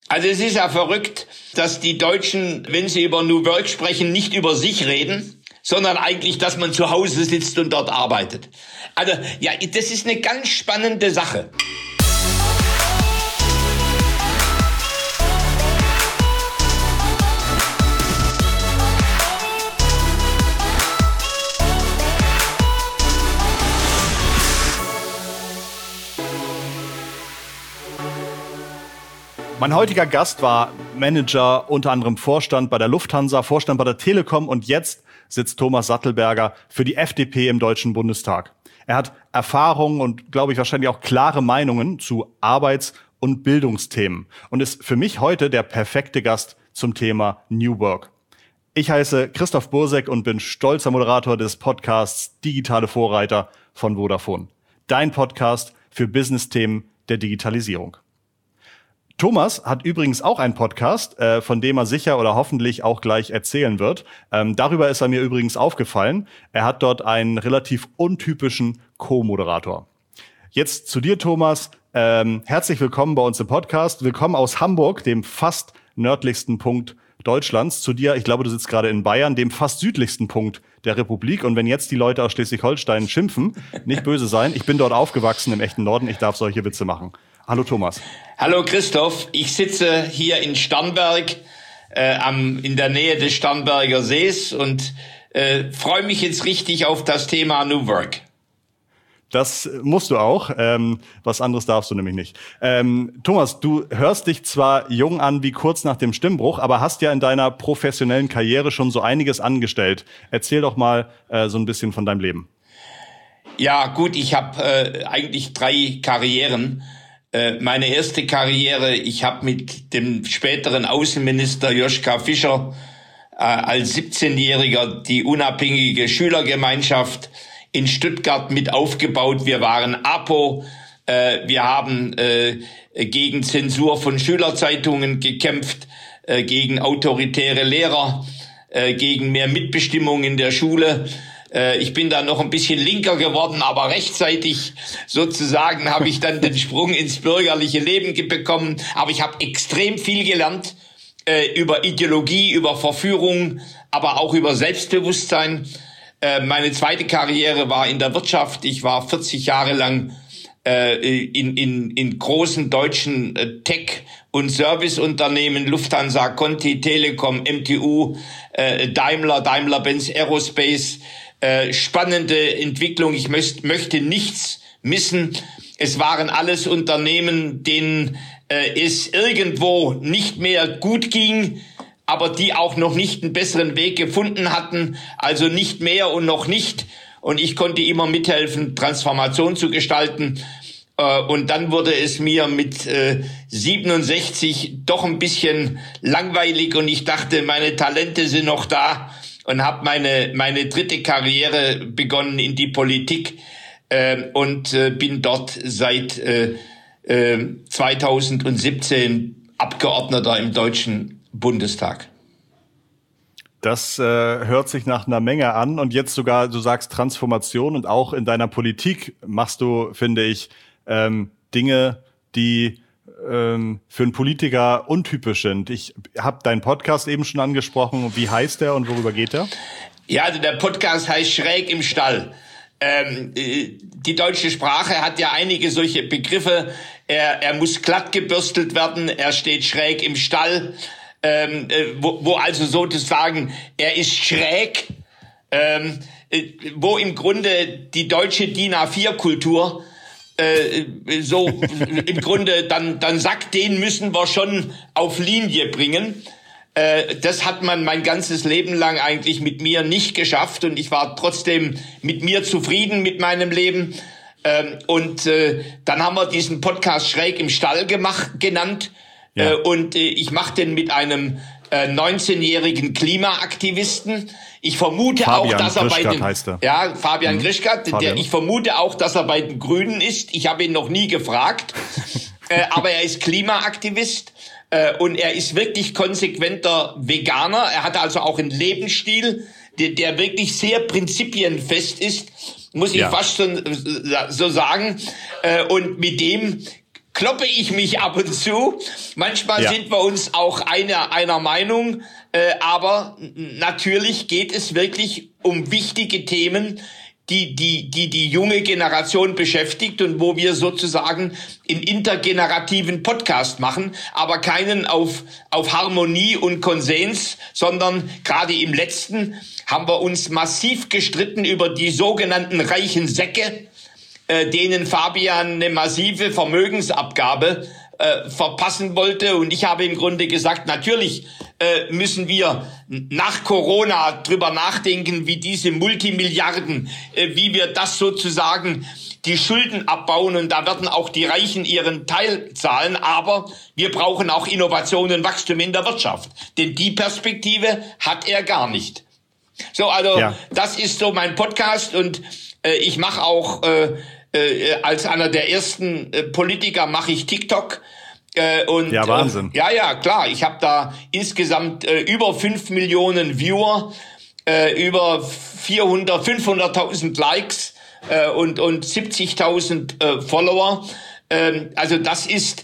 Also es ist ja verrückt, dass die Deutschen, wenn sie über New Work sprechen, nicht über sich reden, sondern eigentlich, dass man zu Hause sitzt und dort arbeitet. Also ja, das ist eine ganz spannende Sache. Mein heutiger Gast war Manager, unter anderem Vorstand bei der Lufthansa, Vorstand bei der Telekom und jetzt sitzt Thomas Sattelberger für die FDP im Deutschen Bundestag. Er hat Erfahrungen und, glaube ich, wahrscheinlich auch klare Meinungen zu Arbeits- und Bildungsthemen und ist für mich heute der perfekte Gast zum Thema New Work. Ich heiße Christoph Bursek und bin stolzer Moderator des Podcasts Digitale Vorreiter von Vodafone. Dein Podcast für Business-Themen der Digitalisierung. Thomas hat übrigens auch einen Podcast, von dem er sicher oder hoffentlich auch gleich erzählen wird. Darüber ist er mir übrigens aufgefallen. Er hat dort einen relativ untypischen Co-Moderator. Jetzt zu dir, Thomas. Herzlich willkommen bei uns im Podcast. Willkommen aus Hamburg, dem fast nördlichsten Punkt Deutschlands. Zu dir, ich glaube, du sitzt gerade in Bayern, dem fast südlichsten Punkt der Republik. Und wenn jetzt die Leute aus Schleswig-Holstein schimpfen, nicht böse sein. Ich bin dort aufgewachsen im echten Norden. Ich darf solche Witze machen. Hallo Thomas. Hallo Christoph, ich sitze hier in Starnberg, in der Nähe des Starnberger Sees und freue mich jetzt richtig auf das Thema New Work. Das musst du auch, was anderes darfst du nämlich nicht. Thomas, du hörst dich zwar jung an wie kurz nach dem Stimmbruch, aber hast ja in deiner professionellen Karriere schon so einiges angestellt. Erzähl doch mal so ein bisschen von deinem Leben. Ja gut, ich habe eigentlich 3 Karrieren. Meine erste Karriere, ich habe mit dem späteren Außenminister Joschka Fischer als 17-Jähriger die unabhängige Schülergemeinschaft in Stuttgart mit aufgebaut. Wir waren APO, wir haben gegen Zensur von Schülerzeitungen gekämpft, gegen autoritäre Lehrer, gegen mehr Mitbestimmung in der Schule. Ich bin da noch ein bisschen linker geworden, aber rechtzeitig sozusagen habe ich dann den Sprung ins bürgerliche Leben bekommen. Aber ich habe extrem viel gelernt über Ideologie, über Verführung, aber auch über Selbstbewusstsein. Meine zweite Karriere war in der Wirtschaft. Ich war 40 Jahre lang in großen deutschen Tech- und Serviceunternehmen, Lufthansa, Conti, Telekom, MTU, Daimler-Benz Aerospace. Spannende Entwicklung. Ich möchte nichts missen. Es waren alles Unternehmen, denen es irgendwo nicht mehr gut ging, aber die auch noch nicht einen besseren Weg gefunden hatten. Also nicht mehr und noch nicht. Und ich konnte immer mithelfen, Transformation zu gestalten. Und dann wurde es mir mit 67 doch ein bisschen langweilig und ich dachte, meine Talente sind noch da. Und habe meine dritte Karriere begonnen in die Politik und bin dort seit 2017 Abgeordneter im Deutschen Bundestag. Das hört sich nach einer Menge an und jetzt sogar, du sagst Transformation und auch in deiner Politik machst du, finde ich, Dinge, die für einen Politiker untypisch sind. Ich habe deinen Podcast eben schon angesprochen. Wie heißt der und worüber geht der? Ja, also der Podcast heißt Schräg im Stall. Die deutsche Sprache hat ja einige solche Begriffe. Er muss glatt gebürstelt werden, er steht schräg im Stall, wo also sozusagen er ist schräg, wo im Grunde die deutsche DIN A4-Kultur so im Grunde dann sagt, den müssen wir schon auf Linie bringen. Das hat man mein ganzes Leben lang eigentlich mit mir nicht geschafft und ich war trotzdem mit mir zufrieden mit meinem Leben. Und dann haben wir diesen Podcast Schräg im Stall genannt. Ja. Und ich mache den mit einem 19-jährigen Klimaaktivisten. Ich vermute Fabian auch, dass er bei den Fabian Grischkat, ich vermute auch, dass er bei den Grünen ist. Ich habe ihn noch nie gefragt, aber er ist Klimaaktivist und er ist wirklich konsequenter Veganer. Er hat also auch einen Lebensstil, der wirklich sehr prinzipienfest ist, muss ich fast so sagen. Und mit dem kloppe ich mich ab und zu. Manchmal sind wir uns auch einer Meinung, aber natürlich geht es wirklich um wichtige Themen, die junge Generation beschäftigt und wo wir sozusagen einen intergenerativen Podcast machen, aber keinen auf Harmonie und Konsens, sondern gerade im letzten haben wir uns massiv gestritten über die sogenannten reichen Säcke, denen Fabian eine massive Vermögensabgabe verpassen wollte. Und ich habe im Grunde gesagt, natürlich müssen wir nach Corona drüber nachdenken, wie diese Multimilliarden, wie wir das sozusagen die Schulden abbauen. Und da werden auch die Reichen ihren Teil zahlen. Aber wir brauchen auch Innovation und Wachstum in der Wirtschaft. Denn die Perspektive hat er gar nicht. So, also das ist so mein Podcast. Und ich mache auch als einer der ersten Politiker mache ich TikTok. Und, Wahnsinn. Ja, klar. Ich habe da insgesamt über 5 Millionen Viewer, über 500.000 Likes und 70.000 Follower. Also das ist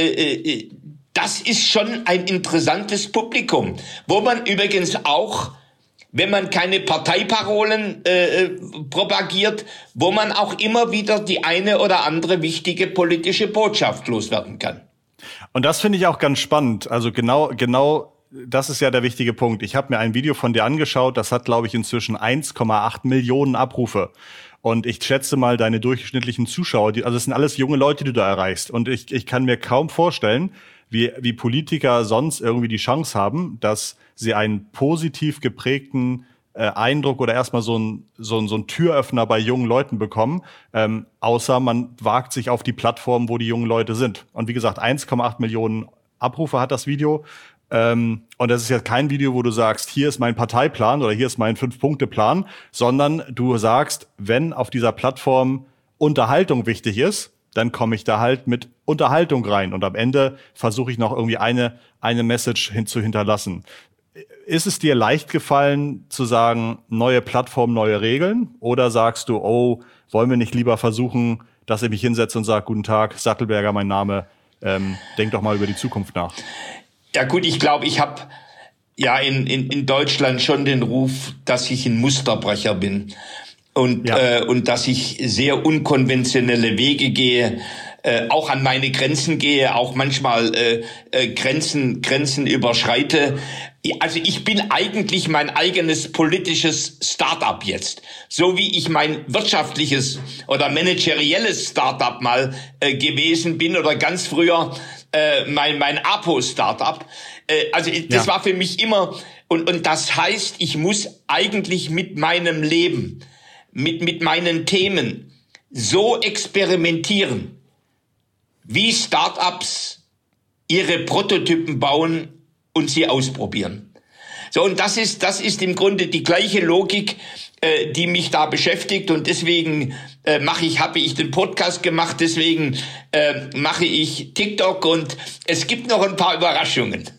schon ein interessantes Publikum, wo man übrigens auch, wenn man keine Parteiparolen propagiert, wo man auch immer wieder die eine oder andere wichtige politische Botschaft loswerden kann. Und das finde ich auch ganz spannend. Also genau, das ist ja der wichtige Punkt. Ich habe mir ein Video von dir angeschaut, das hat, glaube ich, inzwischen 1,8 Millionen Abrufe. Und ich schätze mal deine durchschnittlichen Zuschauer, also es sind alles junge Leute, die du da erreichst. Und ich kann mir kaum vorstellen, wie Politiker sonst irgendwie die Chance haben, dass sie einen positiv geprägten Eindruck oder erstmal so ein Türöffner bei jungen Leuten bekommen, außer man wagt sich auf die Plattform, wo die jungen Leute sind. Und wie gesagt, 1,8 Millionen Abrufe hat das Video. Und das ist ja kein Video, wo du sagst, hier ist mein Parteiplan oder hier ist mein 5-Punkte-Plan, sondern du sagst, wenn auf dieser Plattform Unterhaltung wichtig ist, dann komme ich da halt mit Unterhaltung rein. Und am Ende versuche ich noch irgendwie eine Message zu hinterlassen. Ist es dir leicht gefallen zu sagen, neue Plattform, neue Regeln? Oder sagst du, wollen wir nicht lieber versuchen, dass ich mich hinsetze und sage, guten Tag, Sattelberger, mein Name, denk doch mal über die Zukunft nach. Ja gut, ich glaube, ich habe ja in Deutschland schon den Ruf, dass ich ein Musterbrecher bin und dass ich sehr unkonventionelle Wege gehe, auch an meine Grenzen gehe, auch manchmal Grenzen überschreite. Also ich bin eigentlich mein eigenes politisches Start-up jetzt. So wie ich mein wirtschaftliches oder managerielles Start-up mal gewesen bin oder ganz früher mein Apo-Startup. Das war für mich immer, und das heißt, ich muss eigentlich mit meinem Leben, mit meinen Themen so experimentieren, wie Startups ihre Prototypen bauen und sie ausprobieren. So, und das ist im Grunde die gleiche Logik, die mich da beschäftigt, und deswegen habe ich den Podcast gemacht, deswegen mache ich TikTok, und es gibt noch ein paar Überraschungen.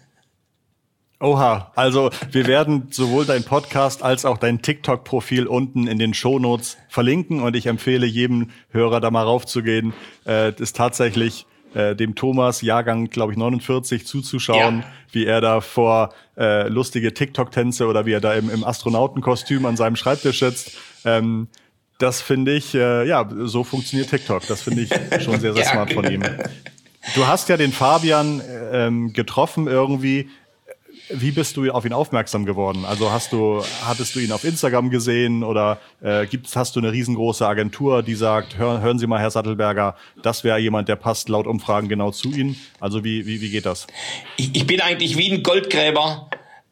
Oha, also wir werden sowohl dein Podcast als auch dein TikTok-Profil unten in den Shownotes verlinken, und ich empfehle jedem Hörer da mal raufzugehen. Das ist tatsächlich dem Thomas, Jahrgang, glaube ich, 49, zuzuschauen, wie er da vor lustige TikTok-Tänze oder wie er da im Astronautenkostüm an seinem Schreibtisch sitzt. Das finde ich, so funktioniert TikTok. Das finde ich schon sehr, sehr smart von ihm. Du hast ja den Fabian getroffen irgendwie. Wie bist du auf ihn aufmerksam geworden? Also hattest du ihn auf Instagram gesehen oder hast du eine riesengroße Agentur, die sagt, hören Sie mal, Herr Sattelberger, das wäre jemand, der passt laut Umfragen genau zu Ihnen? Also wie geht das? Ich bin eigentlich wie ein Goldgräber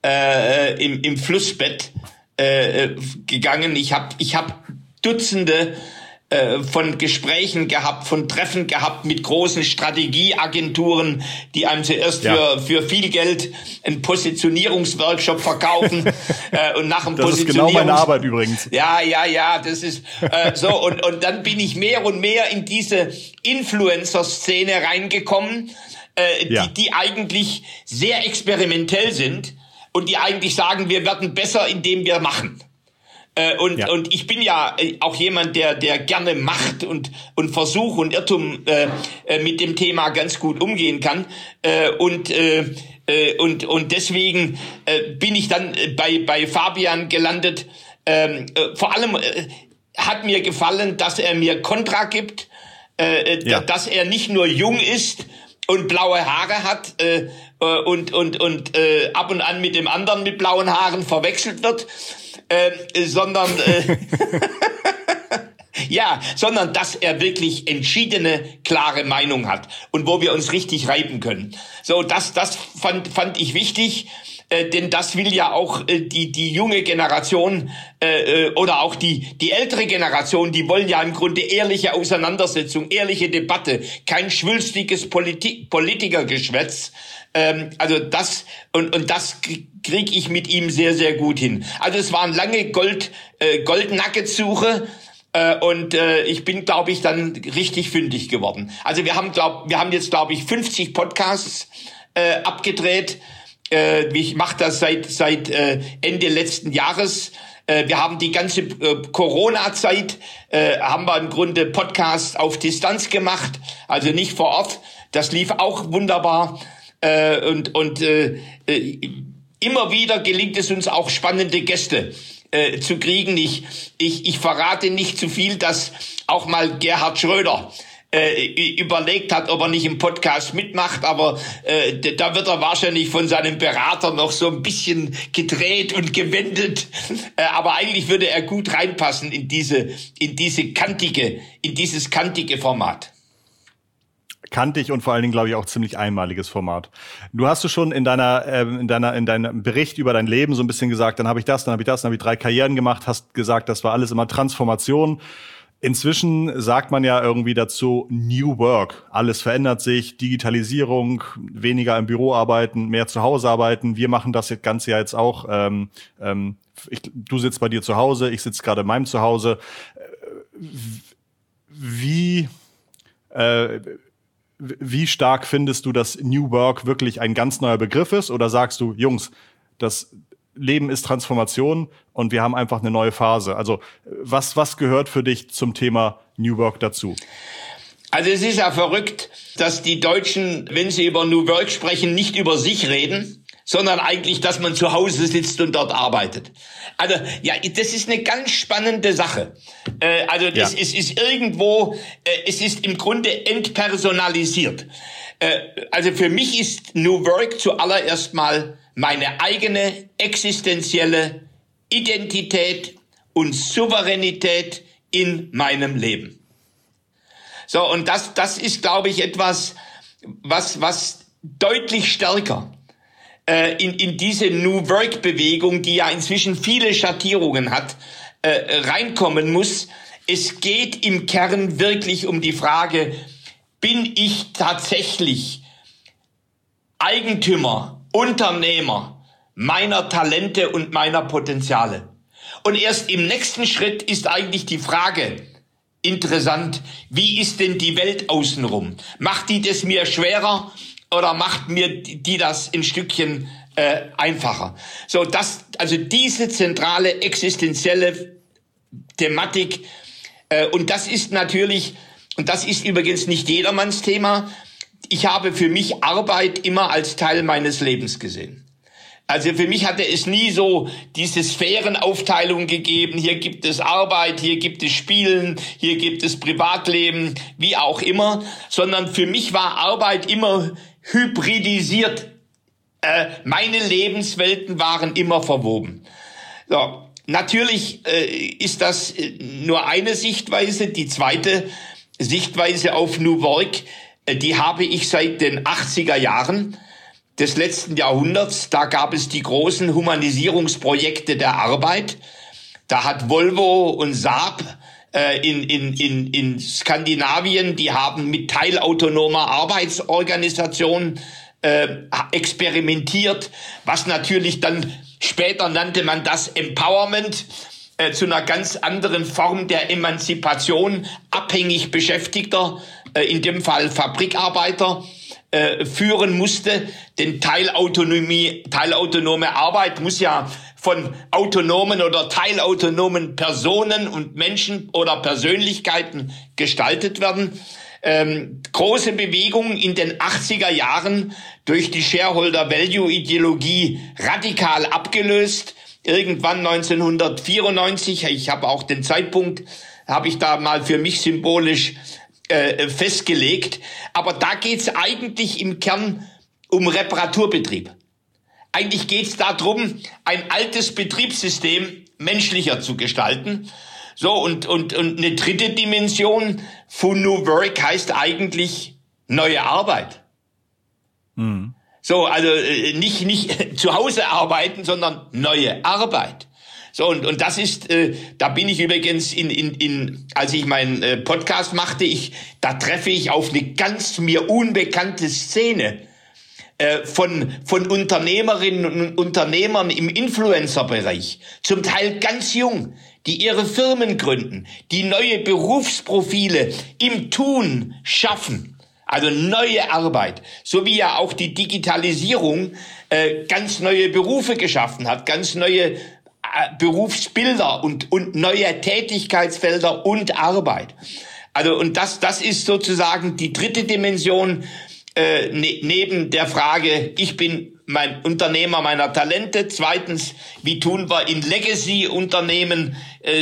im Flussbett gegangen. Ich hab Dutzende von Gesprächen gehabt, von Treffen gehabt mit großen Strategieagenturen, die einem zuerst für viel Geld einen Positionierungsworkshop verkaufen und nach dem Das ist genau meine Arbeit übrigens. Ja, das ist so, und dann bin ich mehr und mehr in diese Influencer-Szene reingekommen, die eigentlich sehr experimentell sind und die eigentlich sagen, wir werden besser, indem wir machen. Und ich bin ja auch jemand, der gerne macht und Versuch und Irrtum mit dem Thema ganz gut umgehen kann. Und deswegen bin ich dann bei Fabian gelandet. Vor allem hat mir gefallen, dass er mir Kontra gibt, dass er nicht nur jung ist und blaue Haare hat und ab und an mit dem anderen mit blauen Haaren verwechselt wird, sondern sondern dass er wirklich entschiedene, klare Meinung hat und wo wir uns richtig reiben können. So, das fand ich wichtig. Denn das will ja auch die junge Generation oder auch die ältere Generation, die wollen ja im Grunde ehrliche Auseinandersetzung, ehrliche Debatte, kein schwülstiges Politikergeschwätz. Also das und das kriege ich mit ihm sehr, sehr gut hin. Also es war eine lange Gold-Nuggets-Suche. Und ich bin, glaube ich, dann richtig fündig geworden. Also wir haben jetzt, glaube ich, 50 Podcasts abgedreht. Ich mache das seit Ende letzten Jahres. Wir haben die ganze Corona-Zeit, haben wir im Grunde Podcasts auf Distanz gemacht, also nicht vor Ort. Das lief auch wunderbar. Und immer wieder gelingt es uns auch, spannende Gäste zu kriegen. Ich verrate nicht zu viel, dass auch mal Gerhard Schröder überlegt hat, ob er nicht im Podcast mitmacht, aber da wird er wahrscheinlich von seinem Berater noch so ein bisschen gedreht und gewendet. Aber eigentlich würde er gut reinpassen in dieses kantige Format. Kantig und vor allen Dingen, glaube ich, auch ziemlich einmaliges Format. Du hast schon in deinem Bericht über dein Leben so ein bisschen gesagt, dann habe ich 3 Karrieren gemacht, hast gesagt, das war alles immer Transformation. Inzwischen sagt man ja irgendwie dazu New Work. Alles verändert sich, Digitalisierung, weniger im Büro arbeiten, mehr zu Hause arbeiten. Wir machen das Ganze ja jetzt auch. Du sitzt bei dir zu Hause, ich sitze gerade in meinem Zuhause. Wie stark findest du, dass New Work wirklich ein ganz neuer Begriff ist? Oder sagst du, Jungs, das Leben ist Transformation und wir haben einfach eine neue Phase? Also was gehört für dich zum Thema New Work dazu? Also es ist ja verrückt, dass die Deutschen, wenn sie über New Work sprechen, nicht über sich reden, sondern eigentlich, dass man zu Hause sitzt und dort arbeitet. Also ja, das ist eine ganz spannende Sache. Es ist irgendwo, es ist im Grunde entpersonalisiert. Also für mich ist New Work zuallererst mal meine eigene existenzielle Identität und Souveränität in meinem Leben. So, und das ist, glaube ich, etwas, was deutlich stärker in diese New Work-Bewegung, die ja inzwischen viele Schattierungen hat, reinkommen muss. Es geht im Kern wirklich um die Frage, bin ich tatsächlich Eigentümer, Unternehmer meiner Talente und meiner Potenziale? Und erst im nächsten Schritt ist eigentlich die Frage interessant, wie ist denn die Welt außenrum? Macht die das mir schwerer oder macht mir die das ein Stückchen einfacher? So, also diese zentrale existenzielle Thematik, und das ist natürlich, und das ist übrigens nicht jedermanns Thema, ich habe für mich Arbeit immer als Teil meines Lebens gesehen. Also für mich hatte es nie so diese Sphärenaufteilung gegeben, hier gibt es Arbeit, hier gibt es Spielen, hier gibt es Privatleben, wie auch immer, sondern für mich war Arbeit immer hybridisiert. Meine Lebenswelten waren immer verwoben. So, natürlich ist das nur eine Sichtweise. Die zweite Sichtweise auf New Work, die habe ich seit den 80er Jahren des letzten Jahrhunderts. Da gab es die großen Humanisierungsprojekte der Arbeit. Da hat Volvo und Saab in Skandinavien, die haben mit teilautonomer Arbeitsorganisation experimentiert, was natürlich dann später nannte man das Empowerment, zu einer ganz anderen Form der Emanzipation abhängig Beschäftigter, in dem Fall Fabrikarbeiter, führen musste, denn teilautonome Arbeit muss ja von autonomen oder teilautonomen Personen und Menschen oder Persönlichkeiten gestaltet werden. Große Bewegung in den 80er Jahren durch die Shareholder-Value-Ideologie radikal abgelöst. Irgendwann 1994, ich habe auch den Zeitpunkt, habe ich da mal für mich symbolisch festgelegt. Aber da geht's eigentlich im Kern um Reparaturbetrieb. Eigentlich geht's darum, ein altes Betriebssystem menschlicher zu gestalten. So, und eine dritte Dimension von New Work heißt eigentlich neue Arbeit. Mhm. So, also nicht zu Hause arbeiten, sondern neue Arbeit. So, und das ist, da bin ich übrigens als ich meinen Podcast machte, da treffe ich auf eine ganz mir unbekannte Szene von Unternehmerinnen und Unternehmern im Influencer-Bereich, zum Teil ganz jung, die ihre Firmen gründen, die neue Berufsprofile im Tun schaffen. Also neue Arbeit, so wie ja auch die Digitalisierung ganz neue Berufe geschaffen hat, ganz neue Berufsbilder und neue Tätigkeitsfelder und Arbeit. Also und das ist sozusagen die dritte Dimension neben der Frage, ich bin mein Unternehmer meiner Talente. Zweitens, wie tun wir in Legacy-Unternehmen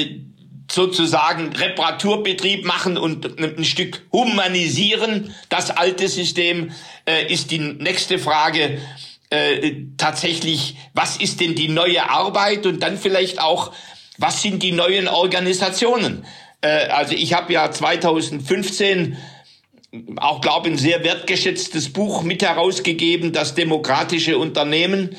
sozusagen Reparaturbetrieb machen und ein Stück humanisieren. Das alte System ist die nächste Frage. Tatsächlich, was ist denn die neue Arbeit und dann vielleicht auch, was sind die neuen Organisationen? Also ich habe ja 2015 auch, glaube ich, ein sehr wertgeschätztes Buch mit herausgegeben, das demokratische Unternehmen,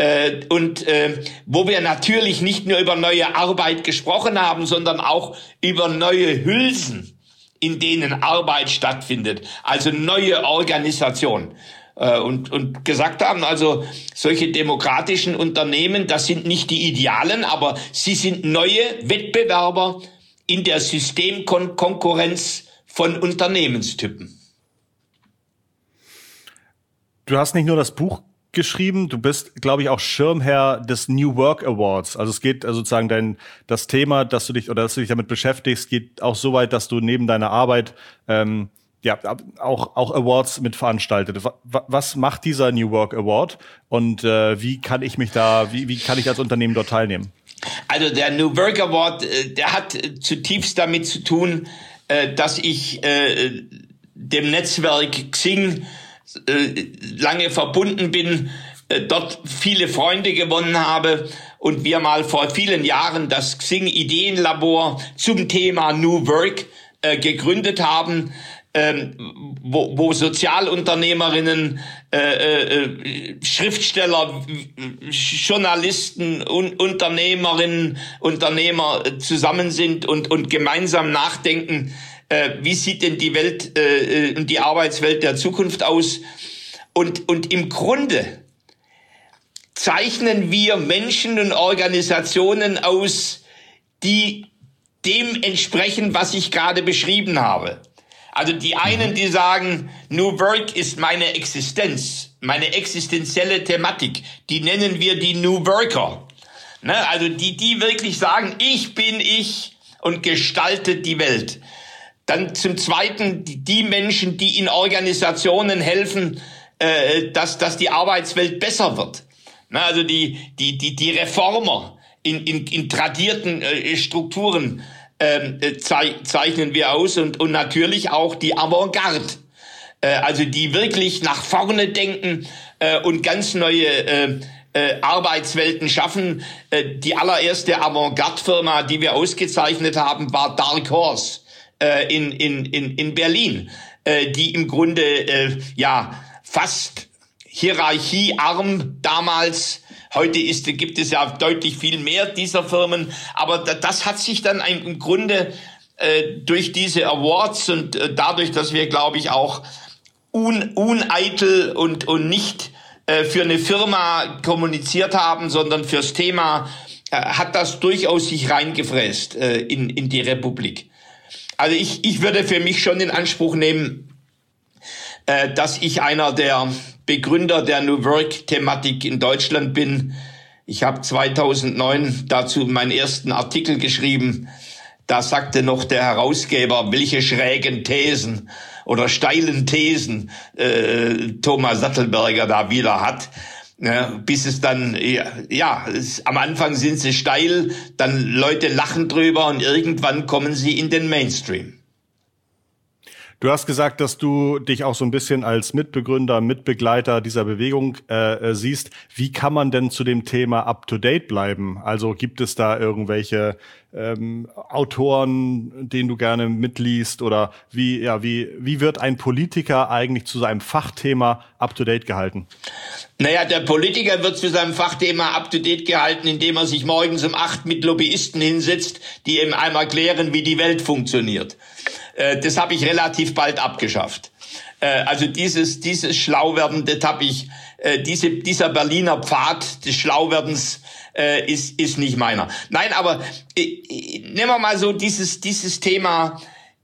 wo wir natürlich nicht nur über neue Arbeit gesprochen haben, sondern auch über neue Hülsen, in denen Arbeit stattfindet, also neue Organisationen. Und gesagt haben, also solche demokratischen Unternehmen, das sind nicht die Idealen, aber sie sind neue Wettbewerber in der Systemkonkurrenz von Unternehmenstypen. Du hast nicht nur das Buch geschrieben, du bist, glaube ich, auch Schirmherr des New Work Awards. Also es geht sozusagen das Thema, dass du dich damit beschäftigst, geht auch so weit, dass du neben deiner Arbeit auch Awards mit veranstaltet. Was macht dieser New Work Award und wie kann ich als Unternehmen dort teilnehmen? Also der New Work Award, der hat zutiefst damit zu tun, dass ich dem Netzwerk Xing lange verbunden bin, dort viele Freunde gewonnen habe und wir mal vor vielen Jahren das Xing Ideenlabor zum Thema New Work gegründet haben, wo Sozialunternehmerinnen, Schriftsteller, Journalisten und Unternehmer zusammen sind und gemeinsam nachdenken, wie sieht denn die Welt und die Arbeitswelt der Zukunft aus? Und im Grunde zeichnen wir Menschen und Organisationen aus, die dem entsprechen, was ich gerade beschrieben habe. Also die einen, die sagen, New Work ist meine Existenz, meine existenzielle Thematik. Die nennen wir die New Worker. Ne? Also die wirklich sagen, ich bin ich und gestalte die Welt. Dann zum Zweiten die Menschen, die in Organisationen helfen, dass die Arbeitswelt besser wird. Ne? Also die Reformer in tradierten Strukturen zeichnen wir aus und natürlich auch die Avantgarde, also die wirklich nach vorne denken und ganz neue Arbeitswelten schaffen. Die allererste Avantgarde-Firma, die wir ausgezeichnet haben, war Dark Horse in Berlin, die im Grunde fast hierarchiearm damals. Heute gibt es ja deutlich viel mehr dieser Firmen, aber das hat sich dann im Grunde durch diese Awards und dadurch, dass wir, glaube ich, auch uneitel und nicht für eine Firma kommuniziert haben, sondern fürs Thema, hat das durchaus sich reingefräst in die Republik. Also ich würde für mich schon in Anspruch nehmen, dass ich einer der Begründer der New Work-Thematik in Deutschland bin. Ich habe 2009 dazu meinen ersten Artikel geschrieben. Da sagte noch der Herausgeber, welche schrägen Thesen oder steilen Thesen Thomas Sattelberger da wieder hat. Bis es dann, am Anfang sind sie steil, dann Leute lachen drüber und irgendwann kommen sie in den Mainstream. Du hast gesagt, dass du dich auch so ein bisschen als Mitbegründer, Mitbegleiter dieser Bewegung siehst. Wie kann man denn zu dem Thema up-to-date bleiben? Also gibt es da irgendwelche Autoren, denen du gerne mitliest? Oder wie wird ein Politiker eigentlich zu seinem Fachthema up-to-date gehalten? Naja, der Politiker wird zu seinem Fachthema up-to-date gehalten, indem er sich morgens um 8 mit Lobbyisten hinsetzt, die ihm einmal erklären, wie die Welt funktioniert. Das habe ich relativ bald abgeschafft. Also dieses Schlauwerden, das habe ich, dieser Berliner Pfad des Schlauwerdens ist nicht meiner. Nein, aber nehmen wir mal so dieses Thema,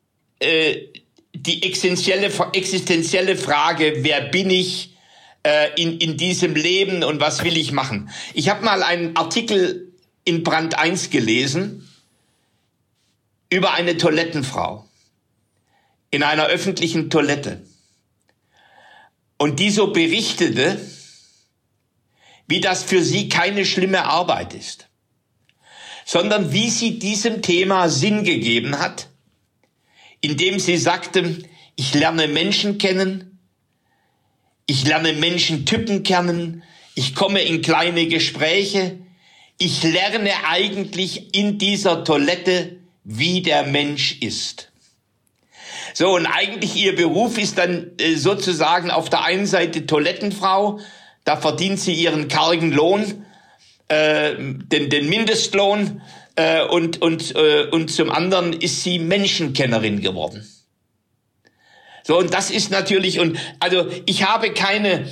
die existenzielle Frage, wer bin ich in diesem Leben und was will ich machen? Ich habe mal einen Artikel in Brand 1 gelesen über eine Toilettenfrau in einer öffentlichen Toilette. Und die so berichtete, wie das für sie keine schlimme Arbeit ist, sondern wie sie diesem Thema Sinn gegeben hat, indem sie sagte, ich lerne Menschen kennen, ich lerne Menschentypen kennen, ich komme in kleine Gespräche, ich lerne eigentlich in dieser Toilette, wie der Mensch ist. So, und eigentlich ihr Beruf ist dann sozusagen auf der einen Seite Toilettenfrau, da verdient sie ihren kargen Lohn, den Mindestlohn, und zum anderen ist sie Menschenkennerin geworden. So, und das ist natürlich, also ich habe keine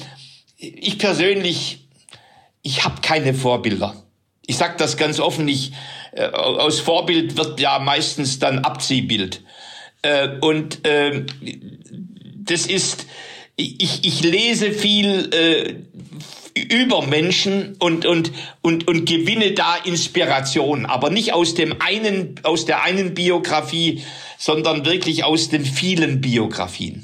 Vorbilder. Ich sag das ganz offen, aus Vorbild wird ja meistens dann Abziehbild. Das ist, ich lese viel über Menschen und gewinne da Inspiration, aber nicht aus der einen Biografie, sondern wirklich aus den vielen Biografien.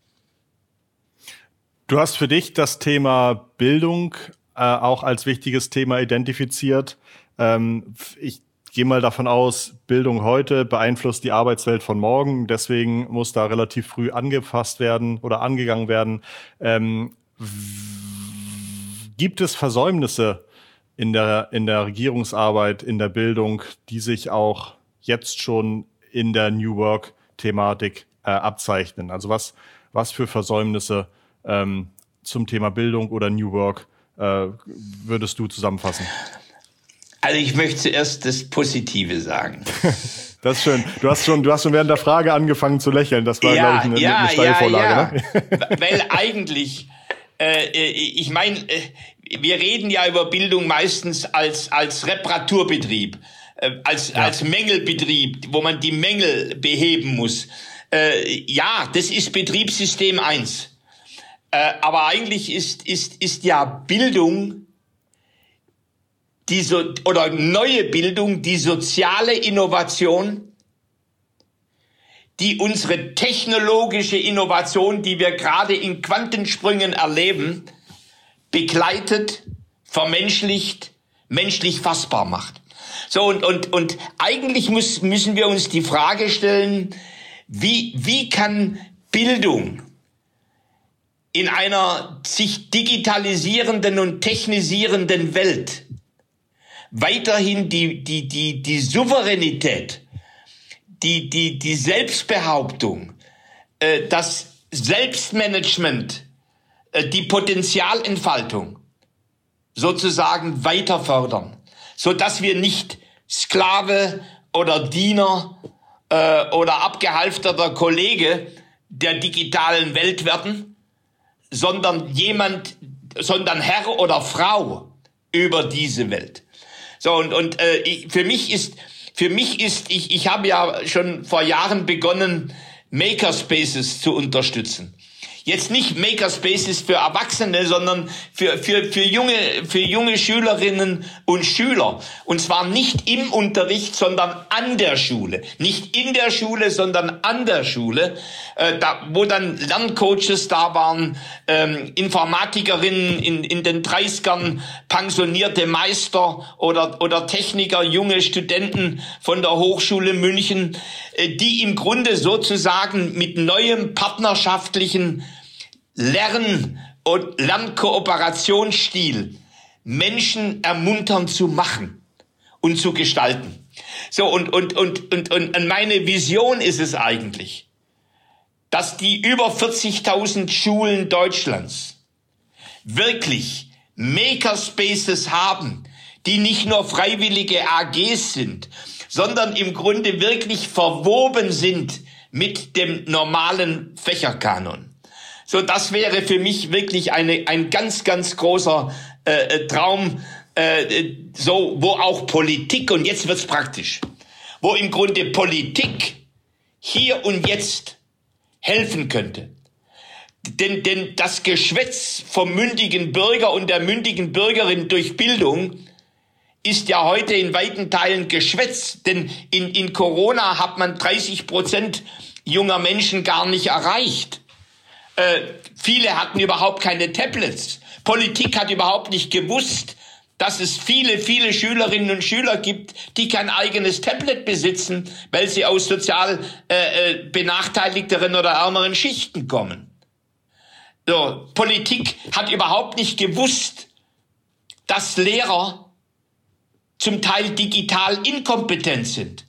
Du hast für dich das Thema Bildung auch als wichtiges Thema identifiziert. Ich gehe mal davon aus, Bildung heute beeinflusst die Arbeitswelt von morgen. Deswegen muss da relativ früh angefasst werden oder angegangen werden. Gibt es Versäumnisse in der Regierungsarbeit, in der Bildung, die sich auch jetzt schon in der New Work-Thematik abzeichnen? Also was für Versäumnisse zum Thema Bildung oder New Work würdest du zusammenfassen? Also ich möchte zuerst das Positive sagen. Das ist schön. Du hast schon während der Frage angefangen zu lächeln. Das war, glaube ich, eine Steilvorlage. Ja. Ne? Weil eigentlich, ich meine, wir reden ja über Bildung meistens als Reparaturbetrieb, als Mängelbetrieb, wo man die Mängel beheben muss. Das ist Betriebssystem 1. Aber eigentlich ist ja Bildung neue Bildung, die soziale Innovation, die unsere technologische Innovation, die wir gerade in Quantensprüngen erleben, begleitet, vermenschlicht, menschlich fassbar macht. So, und eigentlich müssen wir uns die Frage stellen, wie kann Bildung in einer sich digitalisierenden und technisierenden Welt weiterhin die Souveränität, die Selbstbehauptung, das Selbstmanagement, die Potenzialentfaltung sozusagen weiter fördern, so dass wir nicht Sklave oder Diener oder abgehalfterter Kollege der digitalen Welt werden, sondern Herr oder Frau über diese Welt. So, und für mich ist, ich habe ja schon vor Jahren begonnen, Makerspaces zu unterstützen. Jetzt nicht Makerspaces für Erwachsene, sondern für junge Schülerinnen und Schüler. Und zwar nicht im Unterricht, sondern an der Schule. Nicht in der Schule, sondern an der Schule, wo dann Lerncoaches da waren, Informatikerinnen in den 30ern, pensionierte Meister oder Techniker, junge Studenten von der Hochschule München, die im Grunde sozusagen mit neuem partnerschaftlichen und Lernkooperationsstil Menschen ermuntern zu machen und zu gestalten. So, und meine Vision ist es eigentlich, dass die über 40.000 Schulen Deutschlands wirklich Makerspaces haben, die nicht nur freiwillige AGs sind, sondern im Grunde wirklich verwoben sind mit dem normalen Fächerkanon. So, das wäre für mich wirklich ein ganz, ganz großer Traum, so, wo auch Politik, und jetzt wird's praktisch, wo im Grunde Politik hier und jetzt helfen könnte. Denn das Geschwätz vom mündigen Bürger und der mündigen Bürgerin durch Bildung ist ja heute in weiten Teilen Geschwätz. Denn in Corona hat man 30% junger Menschen gar nicht erreicht. Viele hatten überhaupt keine Tablets. Politik hat überhaupt nicht gewusst, dass es viele, viele Schülerinnen und Schüler gibt, die kein eigenes Tablet besitzen, weil sie aus sozial benachteiligteren oder ärmeren Schichten kommen. So, Politik hat überhaupt nicht gewusst, dass Lehrer zum Teil digital inkompetent sind.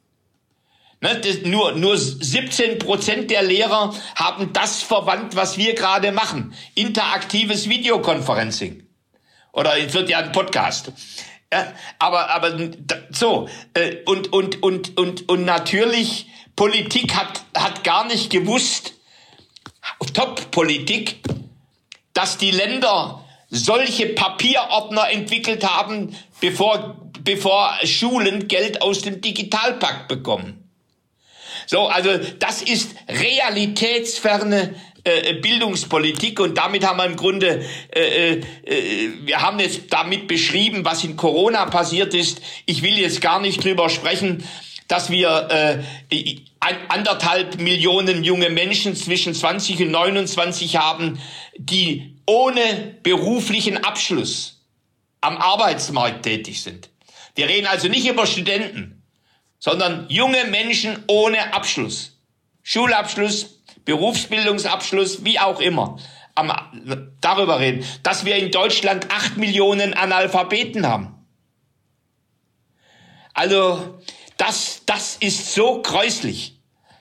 Nur 17% der Lehrer haben das verwandt, was wir gerade machen. Interaktives Videoconferencing. Oder es wird ja ein Podcast. Ja, aber so. Und natürlich, Politik hat gar nicht gewusst, Top-Politik, dass die Länder solche Papierordner entwickelt haben, bevor Schulen Geld aus dem Digitalpakt bekommen. So, also das ist realitätsferne Bildungspolitik, und damit haben wir im Grunde, wir haben jetzt damit beschrieben, was in Corona passiert ist. Ich will jetzt gar nicht drüber sprechen, dass wir 1,5 Millionen junge Menschen zwischen 20 und 29 haben, die ohne beruflichen Abschluss am Arbeitsmarkt tätig sind. Wir reden also nicht über Studenten, sondern junge Menschen ohne Abschluss. Schulabschluss, Berufsbildungsabschluss, wie auch immer. Darüber reden, dass wir in Deutschland 8 Millionen Analphabeten haben. Also, das ist so gräuslich,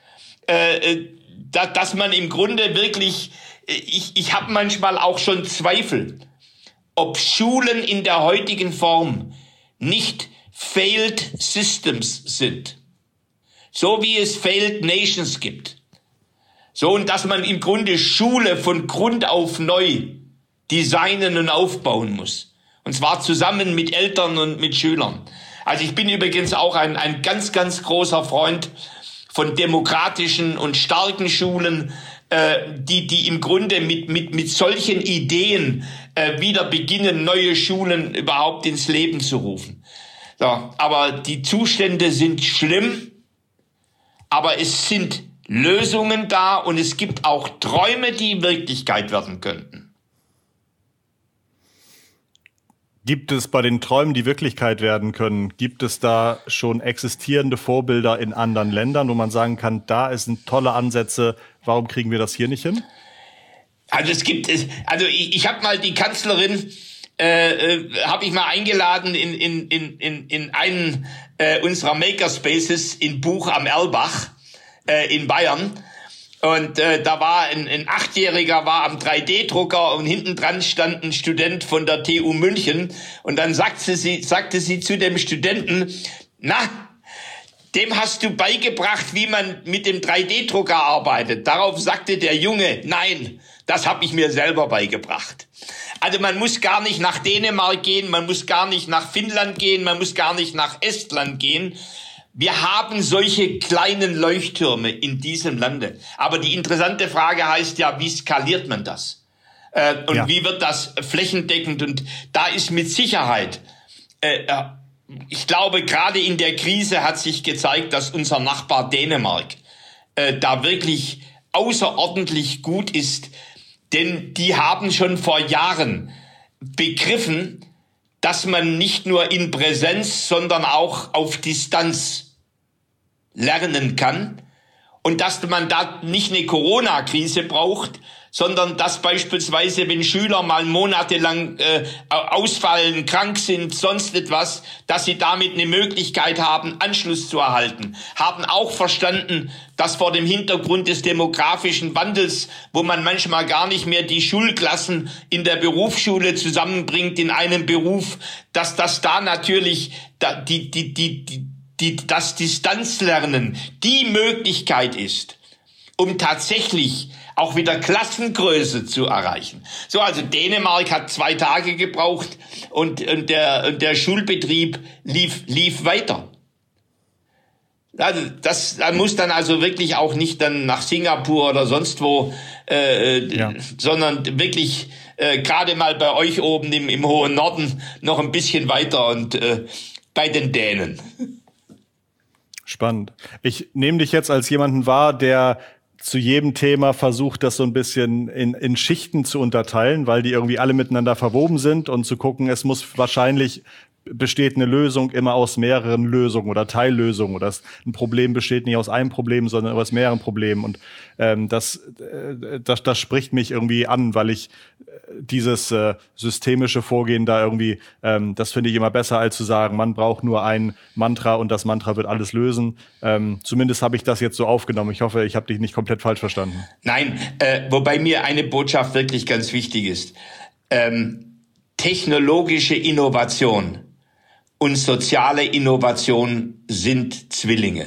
dass man im Grunde wirklich, ich habe manchmal auch schon Zweifel, ob Schulen in der heutigen Form nicht Failed Systems sind. So wie es Failed Nations gibt. So, und dass man im Grunde Schule von Grund auf neu designen und aufbauen muss. Und zwar zusammen mit Eltern und mit Schülern. Also ich bin übrigens auch ein ganz, ganz großer Freund von demokratischen und starken Schulen, die im Grunde mit solchen Ideen wieder beginnen, neue Schulen überhaupt ins Leben zu rufen. So, aber die Zustände sind schlimm, aber es sind Lösungen da, und es gibt auch Träume, die Wirklichkeit werden könnten. Gibt es bei den Träumen, die Wirklichkeit werden können, gibt es da schon existierende Vorbilder in anderen Ländern, wo man sagen kann, da sind tolle Ansätze, warum kriegen wir das hier nicht hin? Also ich habe mal die Kanzlerin habe ich mal eingeladen in einen unserer Makerspaces in Buch am Erlbach in Bayern. Und da war ein 8-Jähriger war am 3D-Drucker, und hinten dran stand ein Student von der TU München. Und dann sagte sie zu dem Studenten, na, dem hast du beigebracht, wie man mit dem 3D-Drucker arbeitet. Darauf sagte der Junge, nein, das habe ich mir selber beigebracht. Also man muss gar nicht nach Dänemark gehen, man muss gar nicht nach Finnland gehen, man muss gar nicht nach Estland gehen. Wir haben solche kleinen Leuchttürme in diesem Lande. Aber die interessante Frage heißt ja, wie skaliert man das? Und wie wird das flächendeckend? Und da ist mit Sicherheit, ich glaube, gerade in der Krise hat sich gezeigt, dass unser Nachbar Dänemark da wirklich außerordentlich gut ist. Denn die haben schon vor Jahren begriffen, dass man nicht nur in Präsenz, sondern auch auf Distanz lernen kann und dass man da nicht eine Corona-Krise braucht, sondern dass beispielsweise, wenn Schüler mal monatelang ausfallen, krank sind, sonst etwas, dass sie damit eine Möglichkeit haben, Anschluss zu erhalten. Haben auch verstanden, dass vor dem Hintergrund des demografischen Wandels, wo man manchmal gar nicht mehr die Schulklassen in der Berufsschule zusammenbringt in einem Beruf, dass das da natürlich das Distanzlernen die Möglichkeit ist, um tatsächlich auch wieder Klassengröße zu erreichen. So, also Dänemark hat 2 Tage gebraucht und der Schulbetrieb lief weiter. Also da muss dann also wirklich auch nicht dann nach Singapur oder sonst wo, sondern wirklich gerade mal bei euch oben im hohen Norden noch ein bisschen weiter und bei den Dänen. Spannend. Ich nehme dich jetzt als jemanden wahr, der zu jedem Thema versucht, das so ein bisschen in Schichten zu unterteilen, weil die irgendwie alle miteinander verwoben sind und zu gucken, es muss wahrscheinlich besteht eine Lösung immer aus mehreren Lösungen oder Teillösungen oder ein Problem besteht nicht aus einem Problem, sondern aus mehreren Problemen und das spricht mich irgendwie an, weil ich dieses systemische Vorgehen da irgendwie, das finde ich immer besser, als zu sagen, man braucht nur ein Mantra und das Mantra wird alles lösen. Zumindest habe ich das jetzt so aufgenommen. Ich hoffe, ich habe dich nicht komplett falsch verstanden. Nein, wobei mir eine Botschaft wirklich ganz wichtig ist. Technologische Innovation und soziale Innovation sind Zwillinge.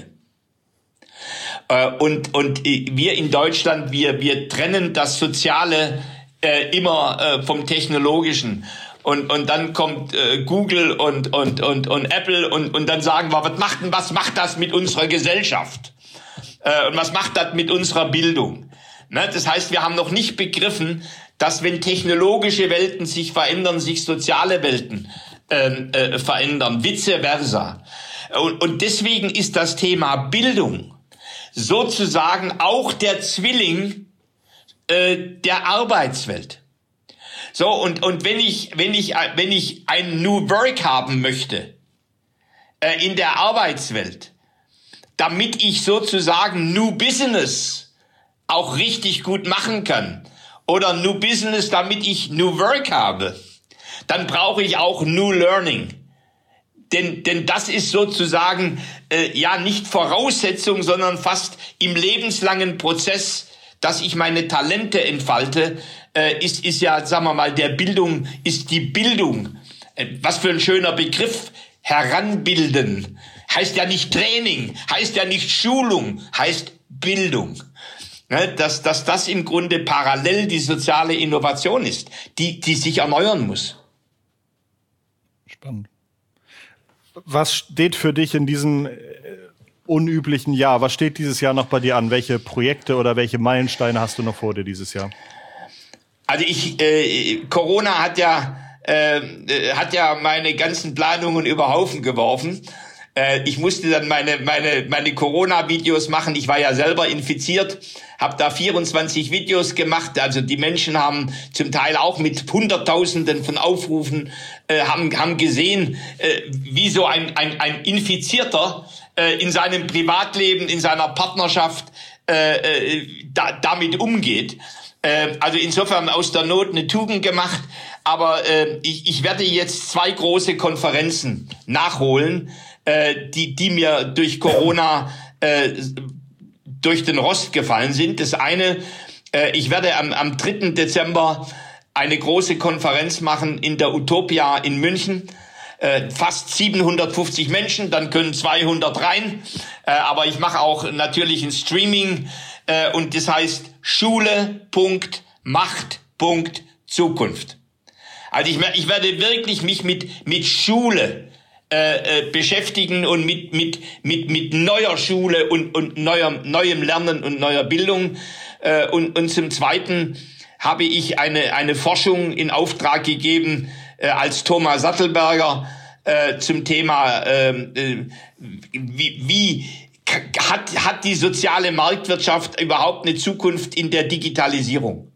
Und wir in Deutschland, wir trennen das Soziale immer vom Technologischen. Und dann kommt Google und Apple und dann sagen wir, was macht das mit unserer Gesellschaft? Und was macht das mit unserer Bildung? Ne? Das heißt, wir haben noch nicht begriffen, dass wenn technologische Welten sich verändern, sich soziale Welten verändern, vice versa. Und deswegen ist das Thema Bildung sozusagen auch der Zwilling der Arbeitswelt. So, und wenn ich ein New Work haben möchte in der Arbeitswelt, damit ich sozusagen New Business auch richtig gut machen kann, oder New Business, damit ich New Work habe, dann brauche ich auch New Learning. Denn das ist sozusagen nicht Voraussetzung, sondern fast im lebenslangen Prozess, dass ich meine Talente entfalte, ist ja, sagen wir mal, der Bildung, ist die Bildung. Was für ein schöner Begriff, heranbilden. Heißt ja nicht Training, heißt ja nicht Schulung, heißt Bildung. Dass das im Grunde parallel die soziale Innovation ist, die sich erneuern muss. Spannend. Was steht für dich in diesem unüblichen Jahr? Was steht dieses Jahr noch bei dir an? Welche Projekte oder welche Meilensteine hast du noch vor dir dieses Jahr? Also Corona hat ja meine ganzen Planungen über Haufen geworfen. Ich musste dann meine Corona-Videos machen. Ich war ja selber infiziert, habe da 24 Videos gemacht. Also die Menschen haben zum Teil auch mit Hunderttausenden von Aufrufen haben gesehen, wie so ein Infizierter in seinem Privatleben, in seiner Partnerschaft damit umgeht. Also insofern aus der Not eine Tugend gemacht. Aber ich werde jetzt 2 große Konferenzen nachholen, die mir durch Corona durch den Rost gefallen sind. Das eine, ich werde am 3. Dezember eine große Konferenz machen in der Utopia in München. Fast 750 Menschen, dann können 200 rein. Aber ich mache auch natürlich ein Streaming. Und das heißt Schule.macht.zukunft. Also ich werde wirklich mich mit Schule beschäftigen und mit neuer Schule und neuem Lernen und neuer Bildung. Und zum Zweiten habe ich eine Forschung in Auftrag gegeben als Thomas Sattelberger zum Thema wie hat die soziale Marktwirtschaft überhaupt eine Zukunft in der Digitalisierung?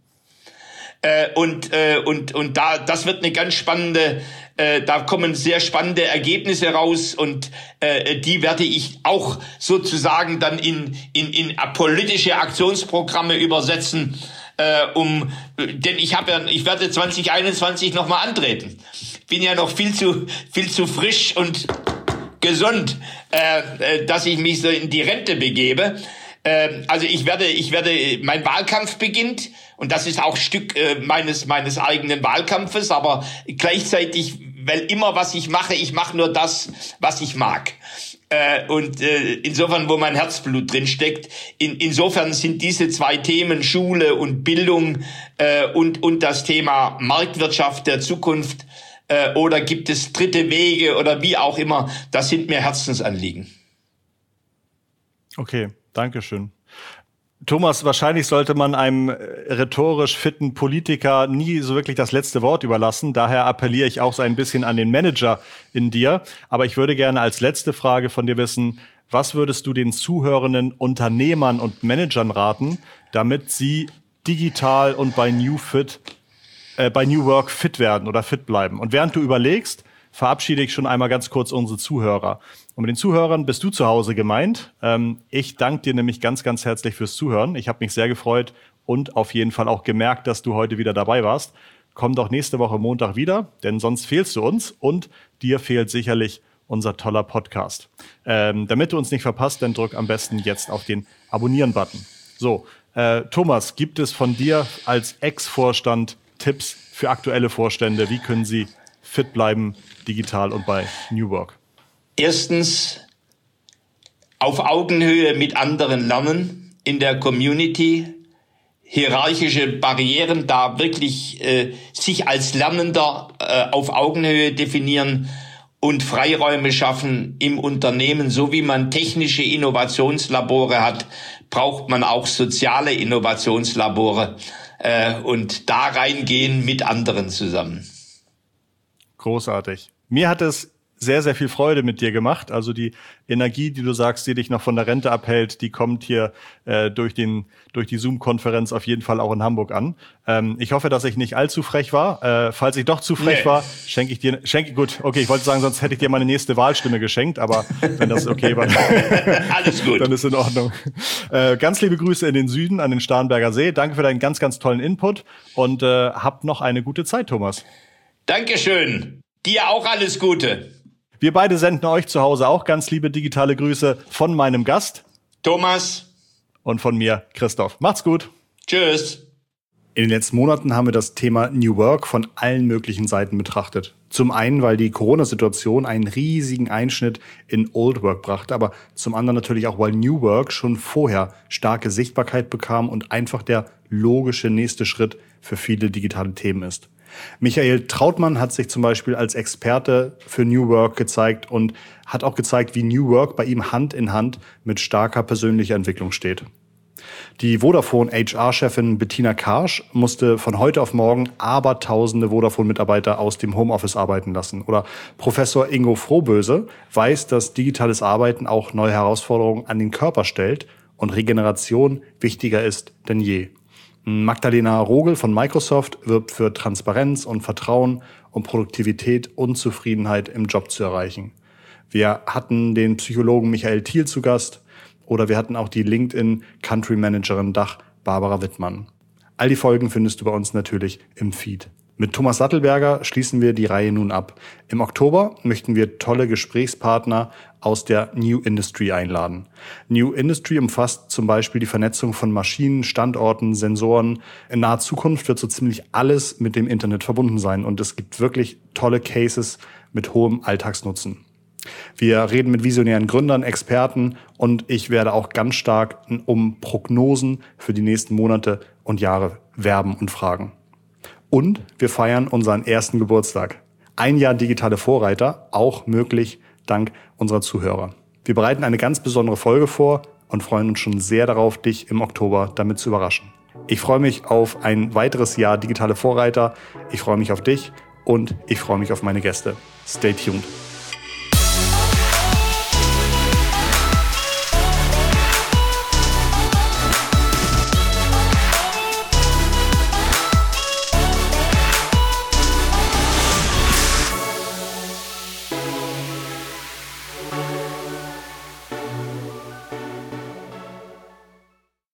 Und das wird eine ganz spannende, da kommen sehr spannende Ergebnisse raus und die werde ich auch sozusagen dann in politische Aktionsprogramme übersetzen, denn ich werde 2021 nochmal antreten. Bin ja noch viel zu frisch und gesund, dass ich mich so in die Rente begebe. Also ich werde, mein Wahlkampf beginnt und das ist auch Stück meines eigenen Wahlkampfes, aber gleichzeitig, weil immer was ich mache nur das, was ich mag. Insofern, wo mein Herzblut drin steckt. Insofern sind diese zwei Themen Schule und Bildung und das Thema Marktwirtschaft der Zukunft oder gibt es dritte Wege oder wie auch immer, das sind mir Herzensanliegen. Okay, Dankeschön. Thomas, wahrscheinlich sollte man einem rhetorisch fitten Politiker nie so wirklich das letzte Wort überlassen. Daher appelliere ich auch so ein bisschen an den Manager in dir. Aber ich würde gerne als letzte Frage von dir wissen, was würdest du den zuhörenden Unternehmern und Managern raten, damit sie digital und bei New Work fit werden oder fit bleiben? Und während du überlegst, verabschiede ich schon einmal ganz kurz unsere Zuhörer. Und mit den Zuhörern bist du zu Hause gemeint. Ich danke dir nämlich ganz, ganz herzlich fürs Zuhören. Ich habe mich sehr gefreut und auf jeden Fall auch gemerkt, dass du heute wieder dabei warst. Komm doch nächste Woche Montag wieder, denn sonst fehlst du uns und dir fehlt sicherlich unser toller Podcast. Damit du uns nicht verpasst, dann drück am besten jetzt auf den Abonnieren-Button. So, Thomas, gibt es von dir als Ex-Vorstand Tipps für aktuelle Vorstände? Wie können sie fit bleiben, digital und bei New Work? Erstens, auf Augenhöhe mit anderen lernen in der Community, hierarchische Barrieren da wirklich sich als Lernender auf Augenhöhe definieren und Freiräume schaffen im Unternehmen. So wie man technische Innovationslabore hat, braucht man auch soziale Innovationslabore und da reingehen mit anderen zusammen. Großartig. Mir hat es sehr, sehr viel Freude mit dir gemacht. Also die Energie, die du sagst, die dich noch von der Rente abhält, die kommt hier durch die Zoom-Konferenz auf jeden Fall auch in Hamburg an. Ich hoffe, dass ich nicht allzu frech war. Falls ich doch zu frech war, schenke ich dir, gut, okay, ich wollte sagen, sonst hätte ich dir meine nächste Wahlstimme geschenkt, aber wenn das okay war, alles gut. Dann ist in Ordnung. Ganz liebe Grüße in den Süden, an den Starnberger See. Danke für deinen ganz, ganz tollen Input und hab noch eine gute Zeit, Thomas. Dankeschön. Dir auch alles Gute. Wir beide senden euch zu Hause auch ganz liebe digitale Grüße von meinem Gast Thomas und von mir, Christoph. Macht's gut. Tschüss. In den letzten Monaten haben wir das Thema New Work von allen möglichen Seiten betrachtet. Zum einen, weil die Corona-Situation einen riesigen Einschnitt in Old Work brachte, aber zum anderen natürlich auch, weil New Work schon vorher starke Sichtbarkeit bekam und einfach der logische nächste Schritt für viele digitale Themen ist. Michael Trautmann hat sich zum Beispiel als Experte für New Work gezeigt und hat auch gezeigt, wie New Work bei ihm Hand in Hand mit starker persönlicher Entwicklung steht. Die Vodafone HR-Chefin Bettina Karsch musste von heute auf morgen abertausende Vodafone-Mitarbeiter aus dem Homeoffice arbeiten lassen. Oder Professor Ingo Frohböse weiß, dass digitales Arbeiten auch neue Herausforderungen an den Körper stellt und Regeneration wichtiger ist denn je. Magdalena Rogel von Microsoft wirbt für Transparenz und Vertrauen, um Produktivität und Zufriedenheit im Job zu erreichen. Wir hatten den Psychologen Michael Thiel zu Gast oder wir hatten auch die LinkedIn Country Managerin Dach Barbara Wittmann. All die Folgen findest du bei uns natürlich im Feed. Mit Thomas Sattelberger schließen wir die Reihe nun ab. Im Oktober möchten wir tolle Gesprächspartner aus der New Industry einladen. New Industry umfasst zum Beispiel die Vernetzung von Maschinen, Standorten, Sensoren. In naher Zukunft wird so ziemlich alles mit dem Internet verbunden sein und es gibt wirklich tolle Cases mit hohem Alltagsnutzen. Wir reden mit visionären Gründern, Experten und ich werde auch ganz stark um Prognosen für die nächsten Monate und Jahre werben und fragen. Und wir feiern unseren ersten Geburtstag. Ein Jahr digitale Vorreiter, auch möglich dank unserer Zuhörer. Wir bereiten eine ganz besondere Folge vor und freuen uns schon sehr darauf, dich im Oktober damit zu überraschen. Ich freue mich auf ein weiteres Jahr digitale Vorreiter. Ich freue mich auf dich und ich freue mich auf meine Gäste. Stay tuned.